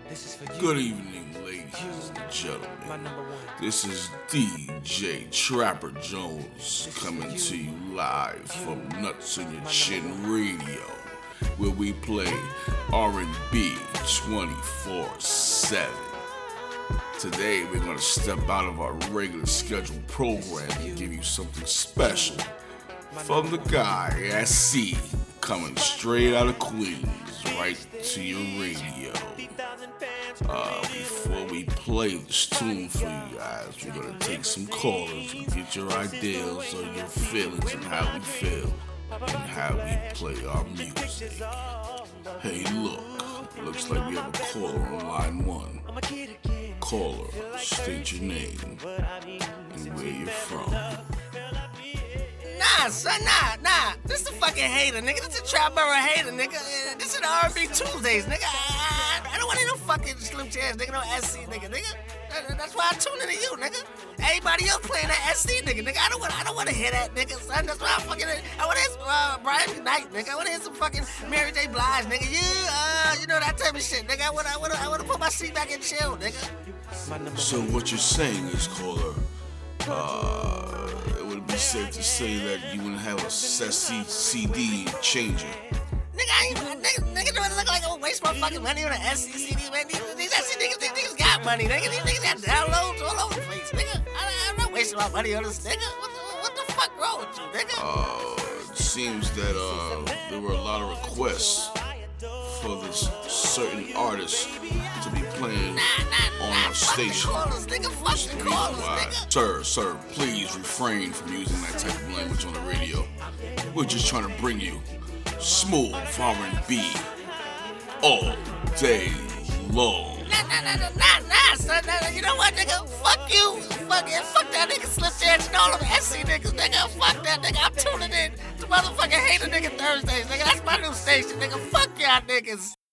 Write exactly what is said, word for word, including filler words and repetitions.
Good evening, ladies and gentlemen. This is D J Trapper Jones coming to you live from Nuts on Your Chin Radio, where we play R and B twenty-four seven. Today we're going to step out of our regular scheduled program and give you something special from the guy S C, coming straight out of Queens, right to your radio. Uh, before we play this tune for you guys, we're going to take some callers and get your ideas or your feelings and how we feel and how we play our music. Hey, look, looks like we have a caller on line one. Caller, state your name and where you're from. Nah, son, nah, nah. This is a fucking hater, nigga. This is a Trap Borough hater, nigga. Uh, This is the R and B Tuesdays, nigga. I, I, I don't want no fucking Slim Chance, nigga. No S C, nigga, nigga. That, that's why I tune into you, nigga. Everybody else playing that S C, nigga, nigga. I don't want, I don't want to hear that, nigga, son. That's why I fucking. I want to hear some uh, Brian Knight, nigga. I want to hear some fucking Mary J. Blige, nigga. You, uh, you know that type of shit, nigga. I want, I want, I want to put my seat back and chill, nigga. So what you're saying is, caller, uh, it would be safe to say that you wouldn't have a C D changer. Nigga, I ain't, nigga, nigga, do it look like I'm gonna waste my fucking money on an S C C D, man. These, these S C niggas, these niggas got money, nigga. These niggas got downloads all over the place, nigga. I, I'm not wasting my money on this, nigga. What the, what the fuck wrong with you, nigga? Uh, it seems that uh, there were a lot of requests for this certain artist to be playing Nah, nah, on nah, our fuck station. the callers, nigga. Fuck That's the the reason callers, why. nigga. Sir, sir, please refrain from using that type of language on the radio. We're just trying to bring you smooth R and B all day long. Nah, nah, nah, nah, nah, nah, son. Nah, nah, you know what, nigga? Fuck you. Fuck it. Fuck that nigga Slim Chance and all of them S C niggas, nigga. Fuck that, nigga. I'm tuning in to motherfucking Hater Nigga Thursdays, nigga. That's my new station, nigga. Fuck y'all niggas.